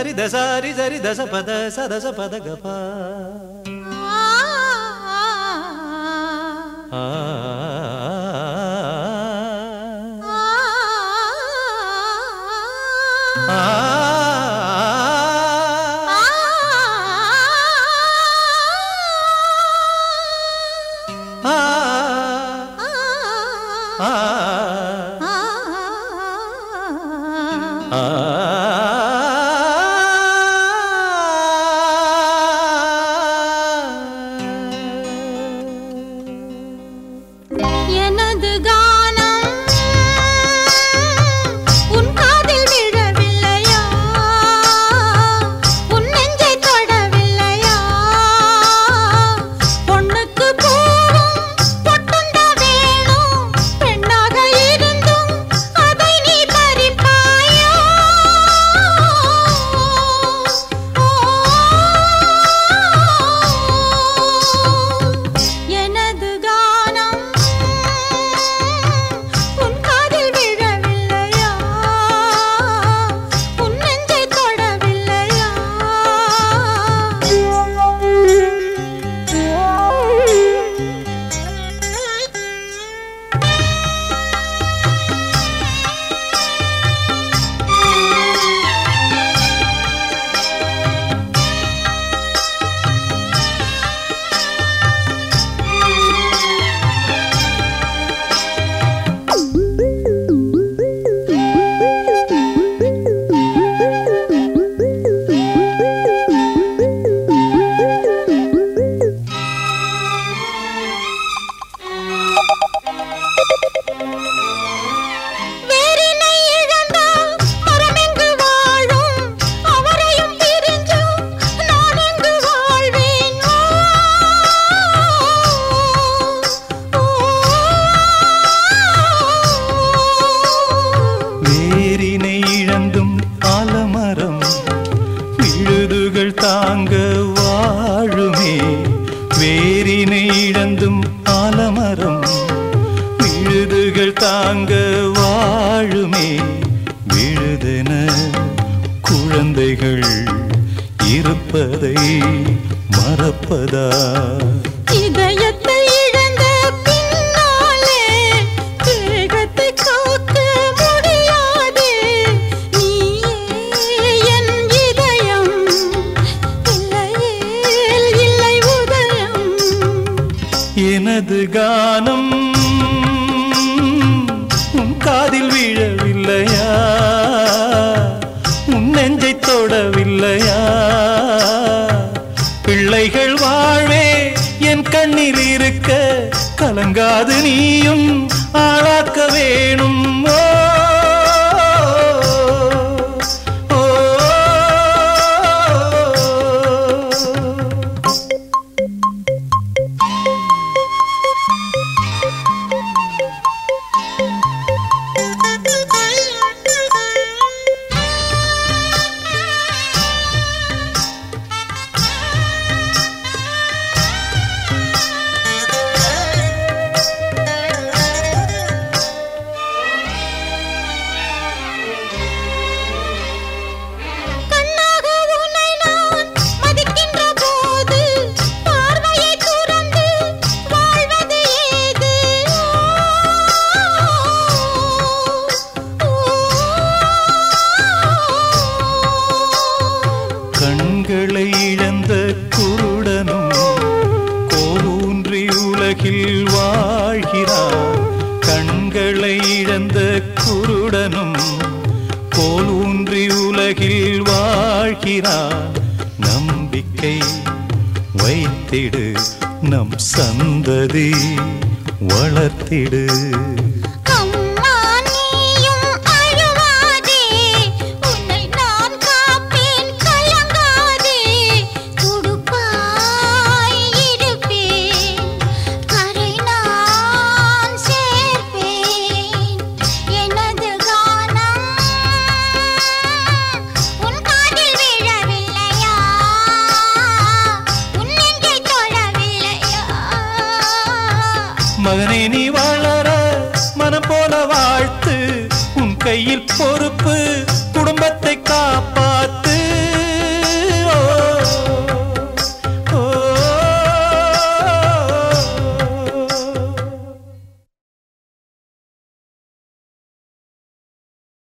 சரி தசாரி சரி தசபத சதச பத கபா தாங்க வாழுமே வேரினை இழந்தும் ஆலமரம் விழுதுகள் தாங்க வாழுமே விழுதென குழந்தைகள் இருப்பதை மறப்பதா இதயத்தை இழந்த பின்னாலே தேகத்தை காக்க முடியாது நீயே என் இதயம் இல்லையே இல்லை உதயம் எனது கானம் உன் காதில் விழவில்லையா உன் நெஞ்சை தொடவில்லையா பிள்ளைகள் வாழ்வே என் கண்ணில் இருக்க கலங்காது நீயும் ஆளாக்க வேணும் கண்களை இழந்த குருடனும் கோலூன்றி உலகில் வாழ்கிறான் கண்களை இழந்த குருடனும் கோலூன்றி உலகில் வாழ்கிறான் நம்பிக்கை வைத்திடு நம் சந்ததி வளர்த்திடு மகனே நீ வளர மனம் போல வாழ்த்து உன் கையில் பொறுப்பு